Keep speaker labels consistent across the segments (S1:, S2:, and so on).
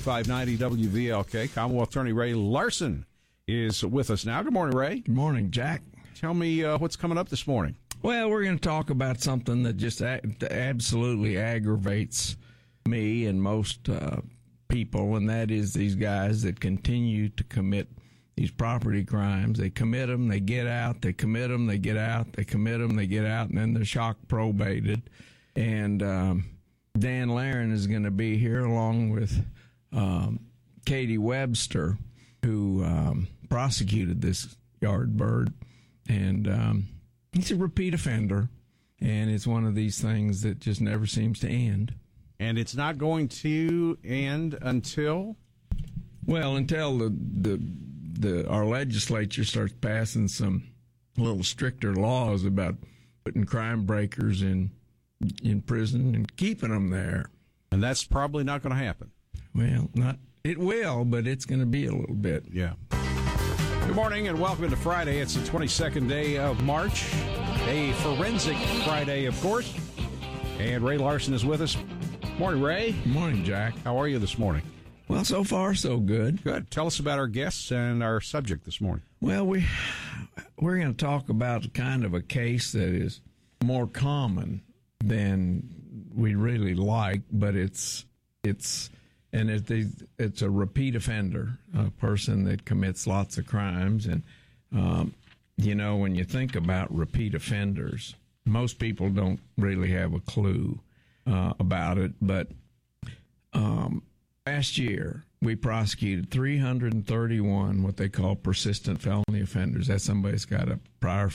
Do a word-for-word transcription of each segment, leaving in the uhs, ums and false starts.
S1: five ninety W V L K. Commonwealth Attorney Ray Larson is with us now. Good morning, Ray.
S2: Good morning, Jack.
S1: Tell me uh, what's coming up this morning.
S2: Well, we're going to talk about something that just a- absolutely aggravates me and most uh, people, and that is these guys that continue to commit these property crimes. They commit them, they get out, they commit them, they get out, they commit them, they get out, and then they're shock probated. And um, Dan Laren is going to be here along with um, Katie Webster, who um, prosecuted this yard bird. And um, he's a repeat offender, and it's one of these things that just never seems to end.
S1: And it's not going to end until?
S2: Well, until the the, the our legislature starts passing some little stricter laws about putting crime breakers in in prison and keeping them there.
S1: And that's probably not going to happen.
S2: Well, not it will, but it's going to be a little bit.
S1: Yeah. Good morning and welcome to Friday. It's the twenty-second day of March, a forensic Friday, of course. And Ray Larson is with us. Morning, Ray.
S2: Good morning, Jack.
S1: How are you this morning?
S2: Well, so far, so good.
S1: Good. Tell us about our guests and our subject this morning.
S2: Well, we, we're going to talk about kind of a case that is more common than we really like, but it's, it's, and it, it's a repeat offender, a person that commits lots of crimes. And, um, you know, when you think about repeat offenders, most people don't really have a clue uh, about it. But um, last year, we prosecuted three hundred thirty-one what they call persistent felony offenders. That's somebody that's got a prior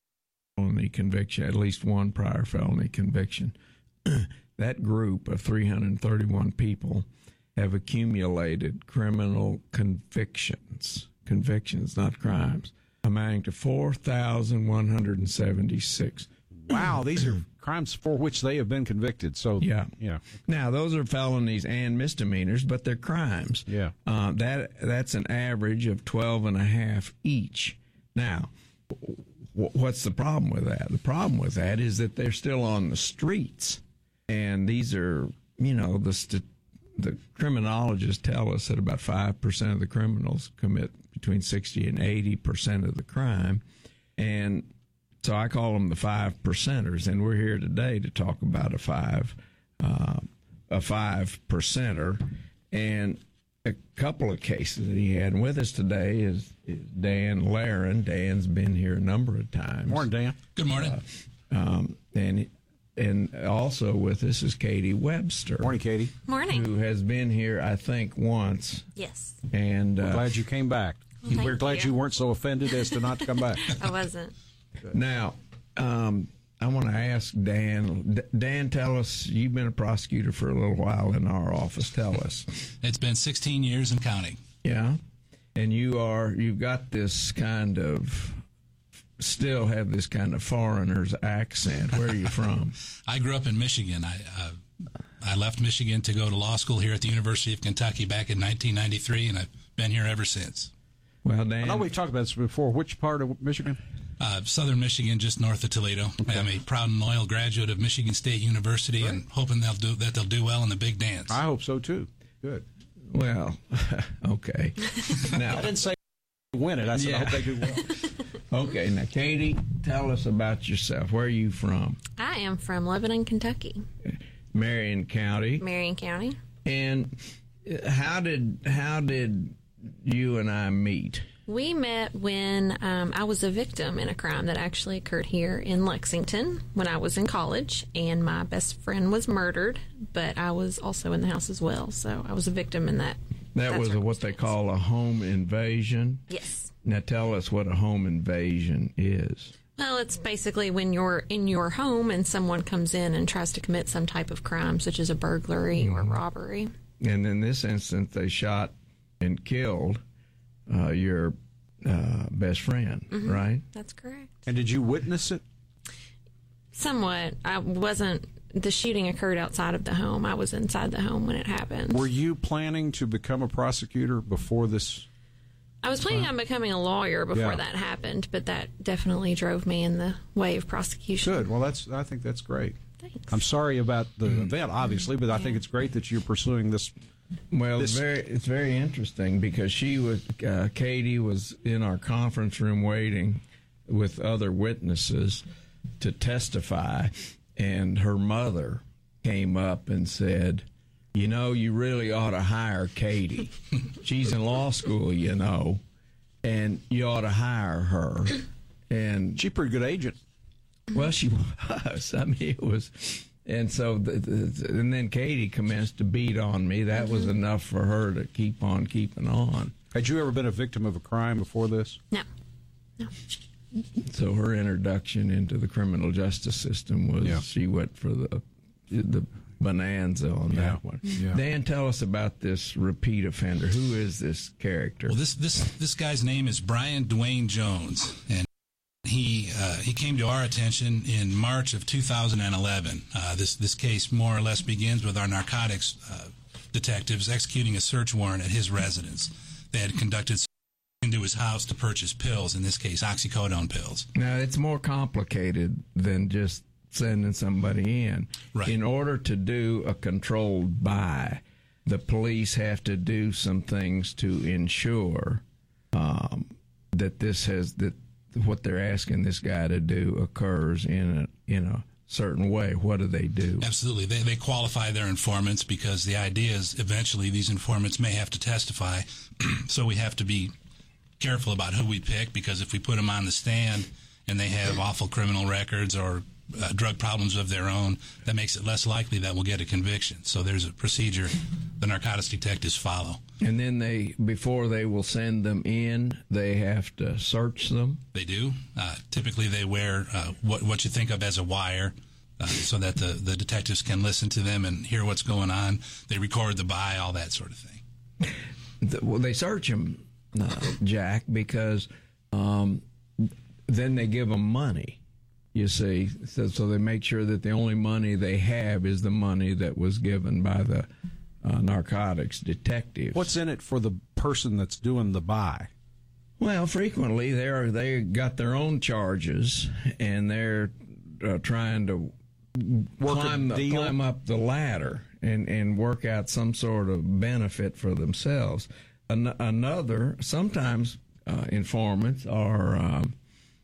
S2: felony conviction, at least one prior felony conviction. That group of three hundred thirty-one people have accumulated criminal convictions, convictions, not crimes, amounting to four thousand one hundred seventy-six.
S1: Wow, these are crimes for which they have been convicted. So
S2: yeah,
S1: yeah.
S2: Now those are felonies and misdemeanors, but they're crimes.
S1: Yeah,
S2: uh, that that's an average of twelve and a half each. Now, w- what's the problem with that? The problem with that is that they're still on the streets, and these are, you know, the st- the criminologists tell us that about five percent of the criminals commit between sixty and eighty percent of the crime, and so I call them the five percenters, and we're here today to talk about a five, uh, a five percenter, and a couple of cases that he had. And with us today is, is Dan Laren. Dan's been here a number of times.
S1: Morning, Dan.
S3: Good morning.
S2: Uh, um, and and also with us is Katie Webster.
S1: Morning, Katie.
S4: Morning.
S2: Who has been here, I think, once.
S4: Yes.
S2: And uh,
S1: we're glad you came back.
S4: Well,
S1: we're glad you. you weren't so offended as to not come back.
S4: I wasn't.
S2: Now, um, I want to ask Dan. D- Dan, tell us, you've been a prosecutor for a little while in our office. Tell us.
S3: It's been sixteen years and counting.
S2: Yeah. And you are, you've got this kind of, still have this kind of foreigner's accent. Where are you from?
S3: I grew up in Michigan. I uh, I left Michigan to go to law school here at the University of Kentucky back in nineteen ninety-three, and I've been here ever since.
S2: Well, Dan,
S1: I know we've talked about this before. Which part of Michigan?
S3: Uh, southern Michigan, just north of Toledo. Okay. I'm a proud and loyal graduate of Michigan State University, right. And hoping they'll do that they'll do well in the big dance.
S1: I hope so too. Good.
S2: Well, okay. Now
S1: I didn't say win it. I said
S2: yeah.
S1: I hope they do well.
S2: Okay. Now, Katie, tell us about yourself. Where are you from?
S4: I am from Lebanon, Kentucky.
S2: Marion County.
S4: Marion County.
S2: And how did how did you and I meet?
S4: We met when um, I was a victim in a crime that actually occurred here in Lexington when I was in college, and my best friend was murdered, but I was also in the house as well, so I was a victim in that.
S2: That, that was a, what they call a home invasion?
S4: Yes.
S2: Now tell us what a home invasion is.
S4: Well, it's basically when you're in your home and someone comes in and tries to commit some type of crime, such as a burglary mm-hmm. or robbery.
S2: And in this instance, they shot and killed uh, your uh, best friend,
S4: mm-hmm.
S2: right?
S4: That's correct.
S1: And did you witness it?
S4: Somewhat. I wasn't. The shooting occurred outside of the home. I was inside the home when it happened.
S1: Were you planning to become a prosecutor before this?
S4: I was planning on becoming a lawyer before
S1: yeah.
S4: that happened, but that definitely drove me in the way of prosecution.
S1: Good. Well, that's. I think that's great.
S4: Thanks.
S1: I'm sorry about the event, obviously, but I think it's great that you're pursuing this.
S2: Well,
S1: This-
S2: it's very, it's very interesting because she was, uh, Katie was in our conference room waiting with other witnesses to testify, and her mother came up and said, you know, you really ought to hire Katie. She's in law school, you know, and you ought to hire her. And
S1: She's a pretty good agent.
S2: well, she was. I mean, it was. And so, the, the, and then Katie commenced to beat on me. That was enough for her to keep on keeping on.
S1: Had you ever been a victim of a crime before this?
S4: No. No.
S2: So her introduction into the criminal justice system was
S1: Yeah.
S2: she went for the the bonanza on
S1: Yeah.
S2: that one.
S1: Yeah.
S2: Dan, tell us about this repeat offender. Who is this character?
S3: Well, this this this guy's name is Brian Dwayne Jones, and he uh, he came to our attention in March of two thousand eleven. Uh, this this case more or less begins with our narcotics uh, detectives executing a search warrant at his residence. They had conducted into his house to purchase pills, in this case oxycodone pills.
S2: Now, it's more complicated than just sending somebody in.
S3: Right.
S2: In order to do a controlled buy, the police have to do some things to ensure um, that this has that what they're asking this guy to do occurs in a in a certain way. What do they do?
S3: Absolutely. They, they qualify their informants because the idea is eventually these informants may have to testify, so we have to be careful about who we pick, because if we put them on the stand and they have awful criminal records or uh, drug problems of their own, that makes it less likely that we'll get a conviction. So there's a procedure the narcotics detectives follow.
S2: And then they, before they will send them in, they have to search them.
S3: They do. Uh, typically they wear uh, what, what you think of as a wire, uh, so that the, the detectives can listen to them and hear what's going on. They record the buy, all that sort of thing.
S2: The, well, they search them, uh, Jack, because um, then they give them money, you see. So, so they make sure that the only money they have is the money that was given by the uh, narcotics detectives.
S1: What's in it for the person that's doing the buy?
S2: Well, frequently they're they got their own charges, and they're uh, trying to
S1: Work a
S2: climb, the,
S1: deal?
S2: climb up the ladder and, and work out some sort of benefit for themselves. An- another, sometimes uh, informants are um,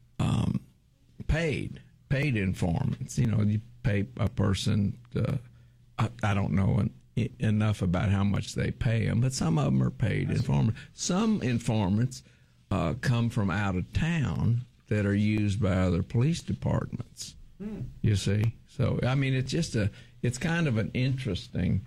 S2: um, paid, paid informants. You know, you pay a person, to, I, I don't know en- enough about how much they pay them, but some of them are paid informants. Some informants uh, come from out of town that are used by other police departments. Hmm. You see? So, I mean, it's just a, it's kind of an interesting,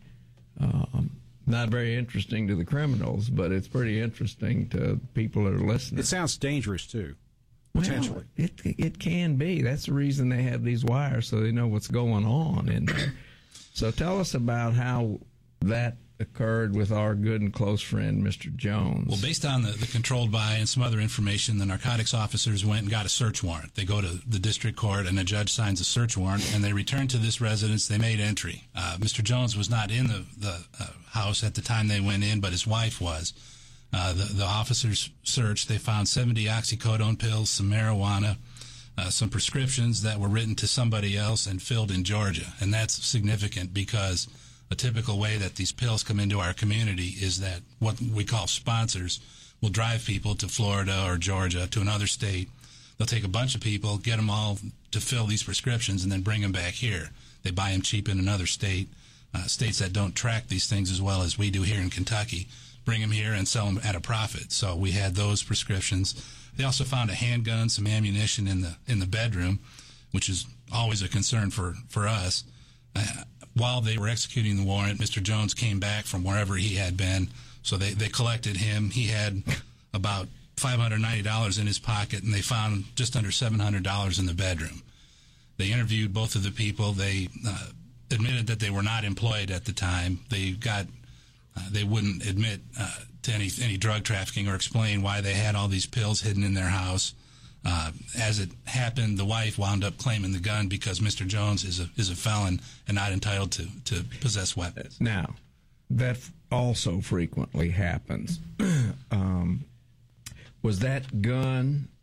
S2: um, not very interesting to the criminals, but it's pretty interesting to people that are listening.
S1: It sounds dangerous, too, potentially.
S2: Well, it, it can be. That's the reason they have these wires, so they know what's going on in there. So tell us about how that occurred with our good and close friend, Mister Jones.
S3: Well, based on the, the controlled buy and some other information, the narcotics officers went and got a search warrant. They go to the district court, and a judge signs a search warrant, and they return to this residence. They made entry. Uh, Mister Jones was not in the, the uh, house at the time they went in, but his wife was. Uh, the, the officers searched. They found seventy oxycodone pills, some marijuana, uh, some prescriptions that were written to somebody else and filled in Georgia. And that's significant because a typical way that these pills come into our community is that what we call sponsors will drive people to Florida or Georgia, to another state. They'll take a bunch of people, get them all to fill these prescriptions, and then bring them back here. They buy them cheap in another state, uh, states that don't track these things as well as we do here in Kentucky, bring them here and sell them at a profit. So we had those prescriptions. They also found a handgun, some ammunition in the in the bedroom, which is always a concern for, for us. Uh, while they were executing the warrant, Mister Jones came back from wherever he had been, so they, they collected him. He had about five hundred ninety dollars in his pocket, and they found just under seven hundred dollars in the bedroom. They interviewed both of the people. They uh, admitted that they were not employed at the time. They got uh, they wouldn't admit uh, to any any drug trafficking or explain why they had all these pills hidden in their house. Uh, as it happened, the wife wound up claiming the gun because Mister Jones is a is a felon and not entitled to, to possess weapons.
S2: Now, that also frequently happens. um, was that gun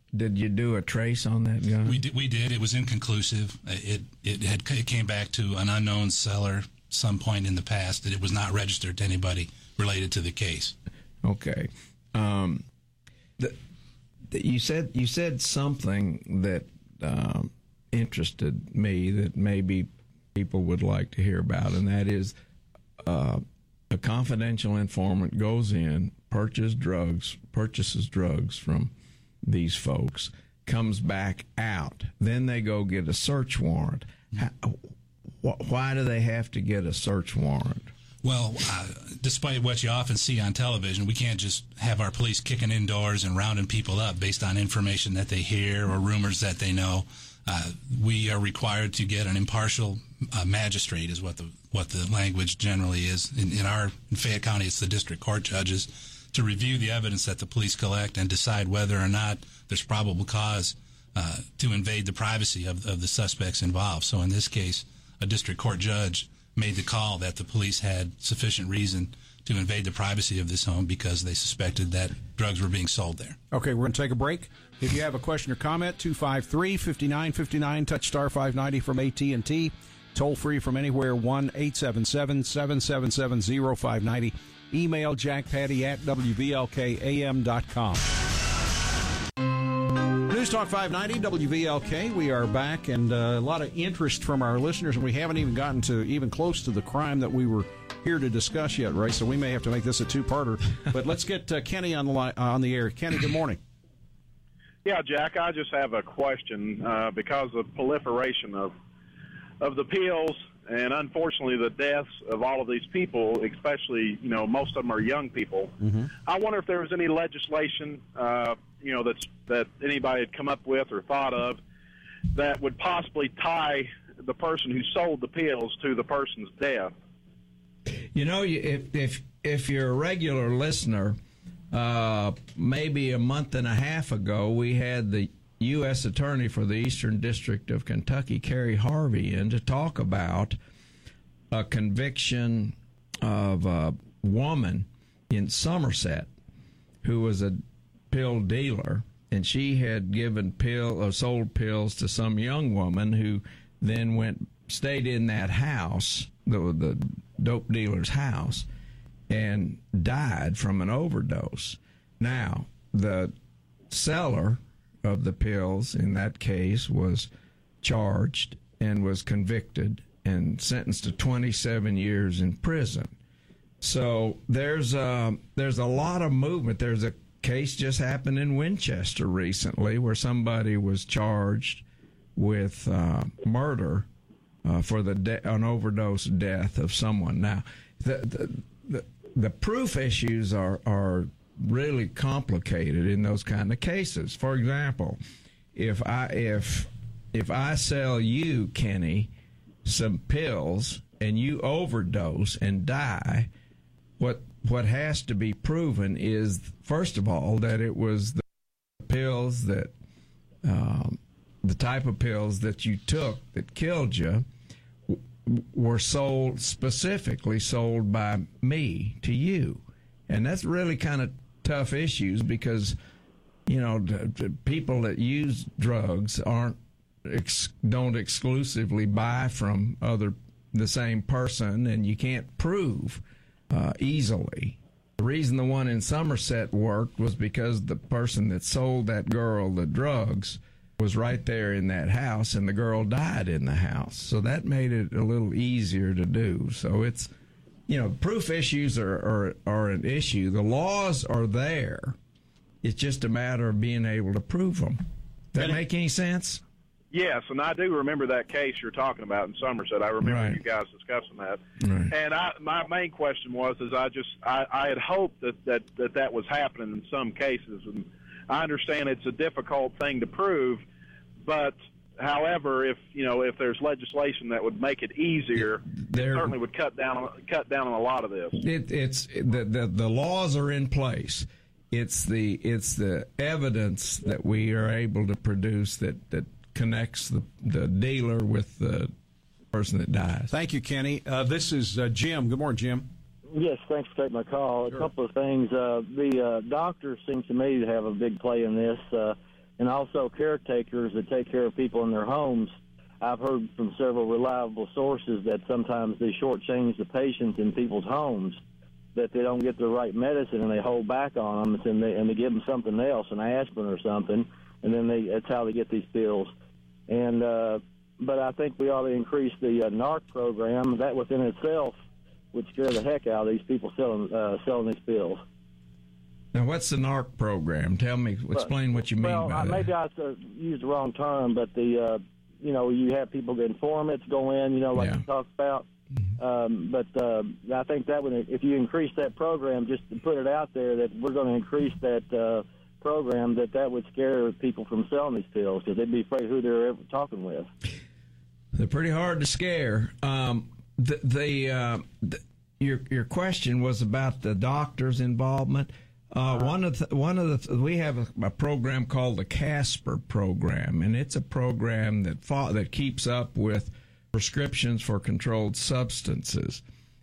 S2: did you do a trace on that gun?
S3: We did. We did. It was inconclusive. It it had it came back to an unknown seller some point in the past. That it was not registered to anybody related to the case.
S2: Okay. Um, the, the, you said you said something that um, interested me that maybe people would like to hear about, and that is uh, a confidential informant goes in, purchases drugs, purchases drugs from these folks, comes back out. Then they go get a search warrant. How, wh- why do they have to get a search warrant?
S3: Well, uh, despite what you often see on television, we can't just have our police kicking indoors and rounding people up based on information that they hear or rumors that they know. Uh, we are required to get an impartial uh, magistrate, is what the what the language generally is. In, in our in Fayette County, it's the district court judges, to review the evidence that the police collect and decide whether or not there's probable cause uh, to invade the privacy of, of the suspects involved. So in this case, a district court judge made the call that the police had sufficient reason to invade the privacy of this home because they suspected that drugs were being sold there.
S1: Okay, we're going to take a break. If you have a question or comment, two five three, five nine five nine, touch star five ninety from A T and T. Toll free from anywhere, one eight seven seven, seven seven seven, zero five nine zero. Email jackpatty at W V L K A M dot com. News Talk five ninety, W V L K. We are back, and uh, a lot of interest from our listeners, and we haven't even gotten to even close to the crime that we were here to discuss yet, Ray, so we may have to make this a two-parter. But let's get uh, Kenny on the line, uh, on the air. Kenny, good morning.
S5: Yeah, Jack, I just have a question uh, because of proliferation of of the pills and, unfortunately, the deaths of all of these people, especially, you know, most of them are young people. Mm-hmm. I wonder if there was any legislation, uh, you know, that's, that anybody had come up with or thought of that would possibly tie the person who sold the pills to the person's death.
S2: You know, if if if you're a regular listener, uh, maybe a month and a half ago, we had the U S Attorney for the Eastern District of Kentucky, Kerry Harvey, in to talk about a conviction of a woman in Somerset who was a pill dealer, and she had given pill or sold pills to some young woman who then went stayed in that house, the the dope dealer's house, and died from an overdose. Now, the seller of the pills in that case was charged and was convicted and sentenced to twenty-seven years in prison. So there's a, there's a lot of movement. There's a case just happened in Winchester recently where somebody was charged with uh, murder uh, for the de- an overdose death of someone. Now, the the, the, the proof issues are are really complicated in those kind of cases. For example, if I if if I sell you, Kenny, some pills and you overdose and die, what what has to be proven is, first of all, that it was the pills that um, the type of pills that you took that killed you w- were sold, specifically sold by me to you. And that's really kind of tough issues because, you know, the, the people that use drugs aren't ex- don't exclusively buy from other the same person, and you can't prove uh, easily. The reason the one in Somerset worked was because the person that sold that girl the drugs was right there in that house, and the girl died in the house. So that made it a little easier to do. So it's, you know, proof issues are, are, are an issue. The laws are there. It's just a matter of being able to prove them. Does that make any sense?
S5: Yes, and I do remember that case you're talking about in Somerset. I remember
S2: Right.
S5: you guys discussing that.
S2: Right.
S5: And I, my main question was, is I just I, I had hoped that, that, that that was happening in some cases, and I understand it's a difficult thing to prove, but however, if you know if there's legislation that would make it easier,
S2: There-
S5: it certainly would cut down on, cut down on a lot of this.
S2: It, it's the, the the laws are in place. It's the it's the evidence that we are able to produce that, that connects the, the dealer with the person that dies.
S1: Thank you, Kenny. Uh, this is uh, Jim. Good morning, Jim.
S6: Yes, thanks for taking my call.
S1: Sure.
S6: A couple of things. Uh, the uh, doctor seems to me to have a big play in this. Uh, and also caretakers that take care of people in their homes. I've heard from several reliable sources that sometimes they shortchange the patients in people's homes, that they don't get the right medicine and they hold back on them, and they, and they give them something else, an aspirin or something, and then they, that's how they get these pills. And uh, but I think we ought to increase the uh, N A R C program. That within itself would scare the heck out of these people selling uh, selling these pills.
S2: Now, what's the N A R C program? Tell me, explain what you mean
S6: well,
S2: by
S6: that. Well, maybe I uh, used the wrong term, but the uh, you know, you have people, the informants go in, you know, like
S2: yeah.
S6: you talked about. Um, but uh, I think that would, if you increase that program, just to put it out there that we're going to increase that uh, program, that that would scare people from selling these pills because they'd be afraid of who they're ever talking with.
S2: They're pretty hard to scare. Um, the the, uh, the your your question was about the doctor's involvement. Uh, one of the, one of the we have a, a program called the Casper program, and it's a program that fought, that keeps up with prescriptions for controlled substances,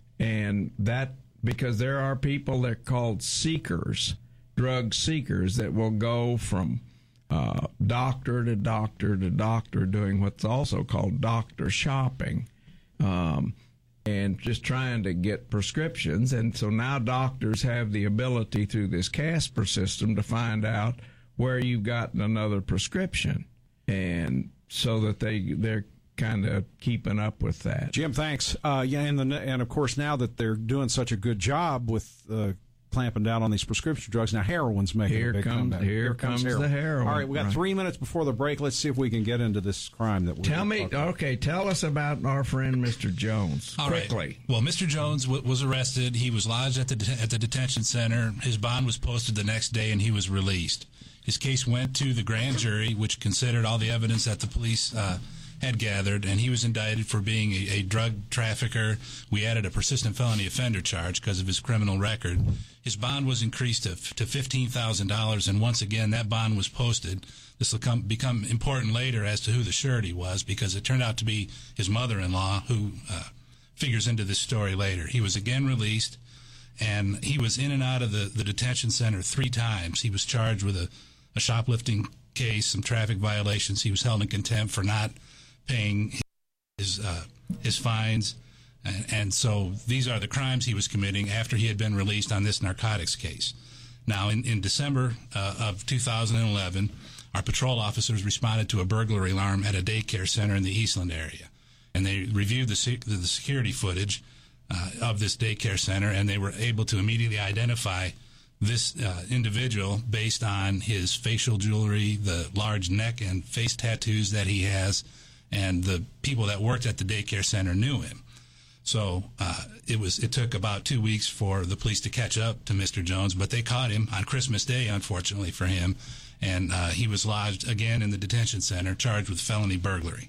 S2: and that because there are people that are called seekers, drug seekers, that will go from uh, doctor to doctor to doctor, doing what's also called doctor shopping. Um, and just trying to get prescriptions. And so now doctors have the ability through this Casper system to find out where you've gotten another prescription. And so that they, they're kind of keeping up with that.
S1: Jim, thanks. Uh, yeah, and, the, and of course, now that they're doing such a good job with uh, clamping down on these prescription drugs, now heroin's making
S2: here
S1: a big
S2: comes,
S1: comeback.
S2: Here, here
S1: comes,
S2: comes
S1: heroin.
S2: the heroin.
S1: All right, we got
S2: right.
S1: three minutes before the break. Let's see if we can get into this crime that we're
S2: Tell me,
S1: about.
S2: okay, tell us about our friend Mister Jones.
S3: All
S2: quickly.
S3: Right. Well, Mister Jones w- was arrested. He was lodged at the de- at the detention center. His bond was posted the next day, and he was released. His case went to the grand jury, which considered all the evidence that the police uh, had gathered, and he was indicted for being a, a drug trafficker. We added a persistent felony offender charge because of his criminal record. His bond was increased to, to fifteen thousand dollars, and once again, that bond was posted. This will come, become important later as to who the surety was, because it turned out to be his mother-in-law, who uh, figures into this story later. He was again released, and he was in and out of the, the detention center three times. He was charged with a, a shoplifting case, some traffic violations. He was held in contempt for not paying his uh, his fines, and, and so these are the crimes he was committing after he had been released on this narcotics case. Now, in, in December uh, of two thousand eleven, our patrol officers responded to a burglary alarm at a daycare center in the Eastland area, and they reviewed the, the security footage uh, of this daycare center, and they were able to immediately identify this uh, individual based on his facial jewelry, the large neck and face tattoos that he has, and the people that worked at the daycare center knew him. So uh, it was. It took about two weeks for the police to catch up to Mister Jones, but they caught him on Christmas Day, unfortunately for him, and uh, he was lodged again in the detention center, charged with felony burglary.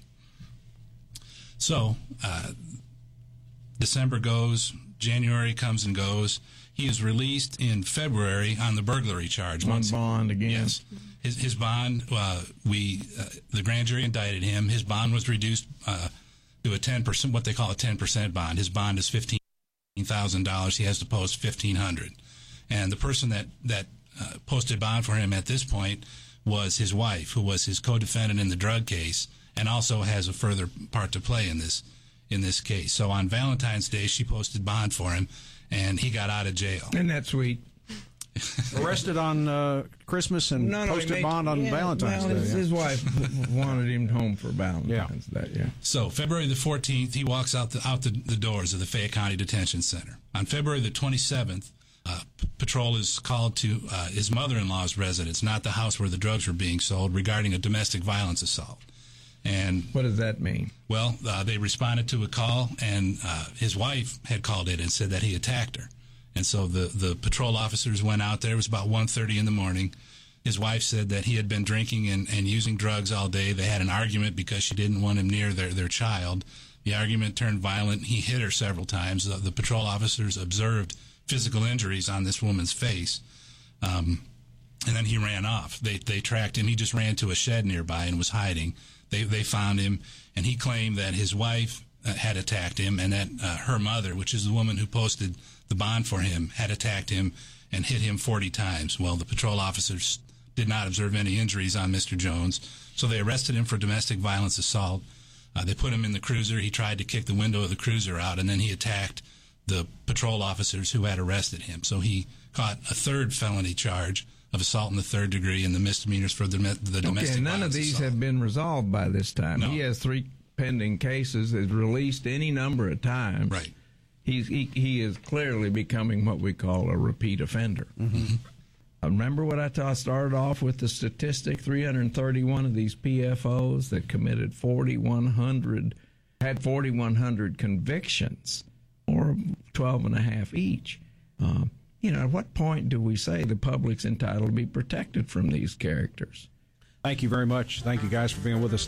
S3: So uh, December goes, January comes and goes. He is released in February on the burglary charge.
S2: On
S3: Once,
S2: bond again.
S3: Yes. His, his bond, uh, we uh, the grand jury indicted him. His bond was reduced uh, to a ten percent, what they call a ten percent bond. His bond is fifteen thousand dollars. He has to post fifteen hundred dollars. And the person that, that uh, posted bond for him at this point was his wife, who was his co-defendant in the drug case, and also has a further part to play in this in this case. So on Valentine's Day, she posted bond for him, and he got out of jail.
S2: Isn't that sweet?
S1: Arrested on uh, Christmas and
S2: No, no,
S1: posted
S2: he made-
S1: bond on
S2: yeah,
S1: Valentine's
S2: well,
S1: Day.
S2: his,
S1: yeah.
S2: his wife wanted him home for Valentine's Day. Yeah.
S3: So February the fourteenth, he walks out the out the, the doors of the Fayette County Detention Center. On February the twenty-seventh, uh, p- patrol is called to uh, his mother-in-law's residence, not the house where the drugs were being sold, regarding a domestic violence assault. And
S2: What does that mean?
S3: well, uh, they responded to a call, and uh, his wife had called in and said that he attacked her. And so the, the patrol officers went out there. It was about one thirty in the morning. His wife said that he had been drinking and, and using drugs all day. They had an argument because she didn't want him near their, their child. The argument turned violent. He hit her several times. The, the patrol officers observed physical injuries on this woman's face. Um, and then he ran off. They they tracked him. He just ran to a shed nearby and was hiding. They they found him, and he claimed that his wife uh, had attacked him, and that uh, her mother, which is the woman who posted the bond for him, had attacked him and hit him forty times. Well, the patrol officers did not observe any injuries on Mister Jones. So they arrested him for domestic violence assault. Uh, they put him in the cruiser. He tried to kick the window of the cruiser out, and then he attacked the patrol officers who had arrested him. So he caught a third felony charge of assault in the third degree and the misdemeanors for the, the domestic
S2: okay, none
S3: violence
S2: of these
S3: assault.
S2: have been resolved by this time.
S3: No.
S2: He has three pending cases. Is released any number of times.
S3: Right.
S2: He's, he he is clearly becoming what we call a repeat offender.
S3: Mm-hmm.
S2: Uh, remember what I thought started off with the statistic: three hundred thirty-one of these P F Os that committed forty-one hundred, had forty-one hundred convictions, or twelve and a half each. Um, you know, at what point do we say the public's entitled to be protected from these characters?
S1: Thank you very much. Thank you guys for being with us.